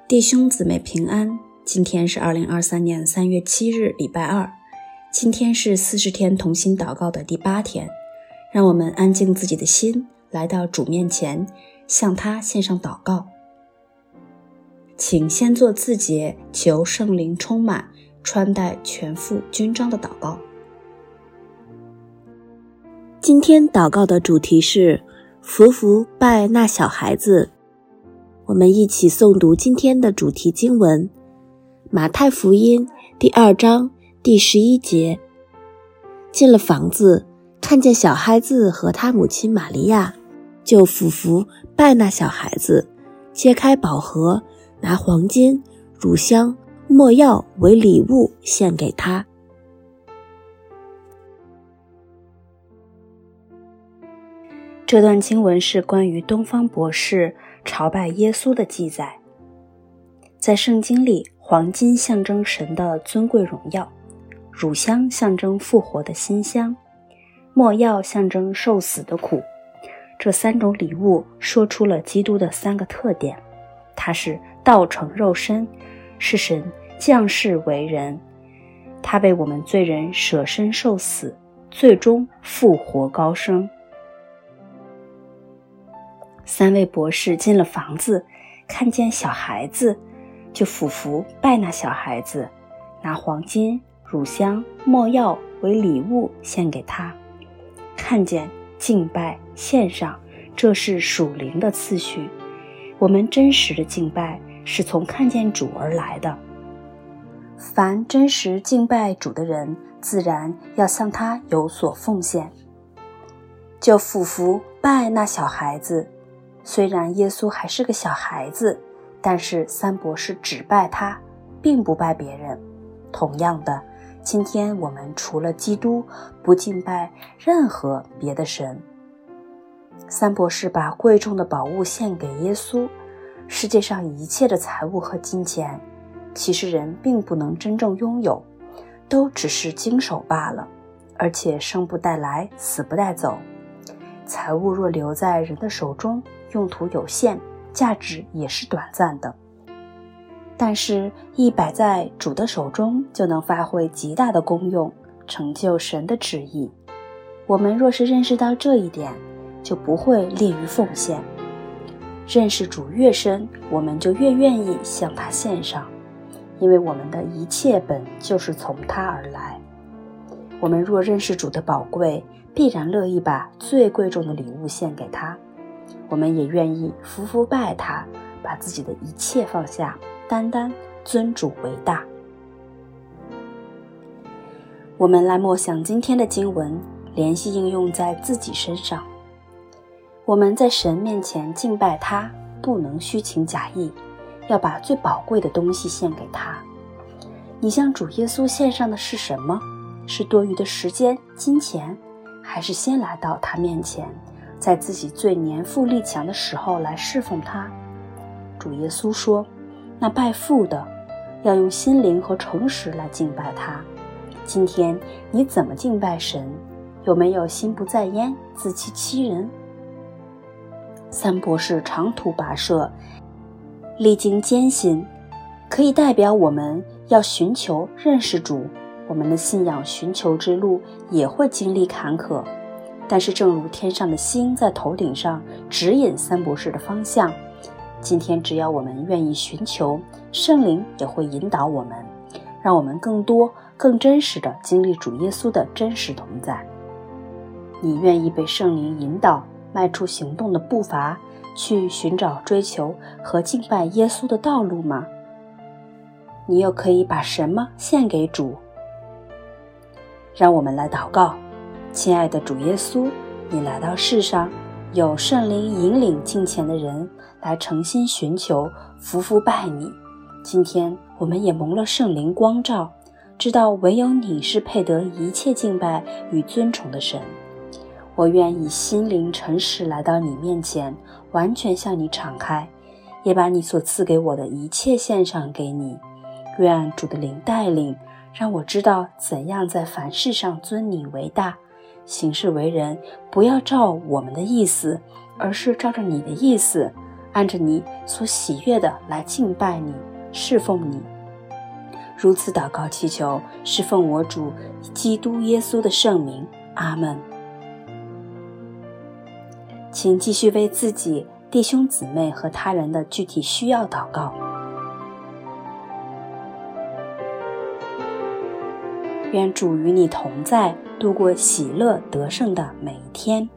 弟兄姊妹平安，今天是2023年3月7日，礼拜二。今天是40天同心祷告的第8天，让我们安静自己的心，来到主面前，向他献上祷告。请先做自洁，求圣灵充满，穿戴全副军装的祷告。今天祷告的主题是匍匐拜那小孩子。我们一起诵读今天的主题经文，马太福音第2章第11节。进了房子，看见小孩子和他母亲玛利亚，就俯伏拜那小孩子，揭开宝盒，拿黄金、乳香、没药为礼物献给他。这段经文是关于东方博士朝拜耶稣的记载。在圣经里，黄金象征神的尊贵荣耀，乳香象征复活的馨香，没药象征受死的苦。这3种礼物说出了基督的3个特点：他是道成肉身，是神降世为人，他为我们罪人舍身受死，最终复活高升。3位博士进了房子，看见小孩子，就俯伏拜那小孩子，拿黄金、乳香、没药为礼物献给他。看见、敬拜、献上，这是属灵的次序。我们真实的敬拜是从看见主而来的。凡真实敬拜主的人，自然要向他有所奉献。就俯伏拜那小孩子。虽然耶稣还是个小孩子，但是3博士只拜他，并不拜别人。同样的，今天我们除了基督，不敬拜任何别的神。3博士把贵重的宝物献给耶稣。世界上一切的财物和金钱，其实人并不能真正拥有，都只是经手罢了，而且生不带来，死不带走。财物若留在人的手中，用途有限，价值也是短暂的。但是一摆在主的手中，就能发挥极大的功用，成就神的旨意。我们若是认识到这一点，就不会吝于奉献。认识主越深，我们就越愿意向他献上，因为我们的一切本就是从他而来。我们若认识主的宝贵，必然乐意把最贵重的礼物献给他。我们也愿意匍匐拜他，把自己的一切放下，单单尊主为大。我们来默想今天的经文，联系应用在自己身上。我们在神面前敬拜他，不能虚情假意，要把最宝贵的东西献给他。你向主耶稣献上的是什么？是多余的时间、金钱，还是先来到他面前，在自己最年富力强的时候来侍奉他？主耶稣说，那拜父的要用心灵和诚实来敬拜他。今天你怎么敬拜神？有没有心不在焉，自欺欺人？3博士长途跋涉，历经艰辛，可以代表我们要寻求认识主。我们的信仰寻求之路也会经历坎坷，但是正如天上的星在头顶上指引3博士的方向，今天只要我们愿意寻求，圣灵也会引导我们，让我们更多更真实地经历主耶稣的真实同在。你愿意被圣灵引导，迈出行动的步伐，去寻找、追求和敬拜耶稣的道路吗？你又可以把什么献给主？让我们来祷告。亲爱的主耶稣，你来到世上，有圣灵引领敬虔的人来诚心寻求，匍匐拜你。今天我们也蒙了圣灵光照，知道唯有你是配得一切敬拜与尊崇的神。我愿以心灵诚实来到你面前，完全向你敞开，也把你所赐给我的一切献上给你。愿主的灵带领，让我知道怎样在凡事上尊你为大，行事为人不要照我们的意思，而是照着你的意思， 按着你所喜悦的来敬拜你，侍奉你。如此祷告祈求，是奉我主基督耶稣的圣名，阿们。请继续为自己、弟兄姊妹和他人的具体需要祷告。愿主与你同在，度过喜乐得胜的每一天。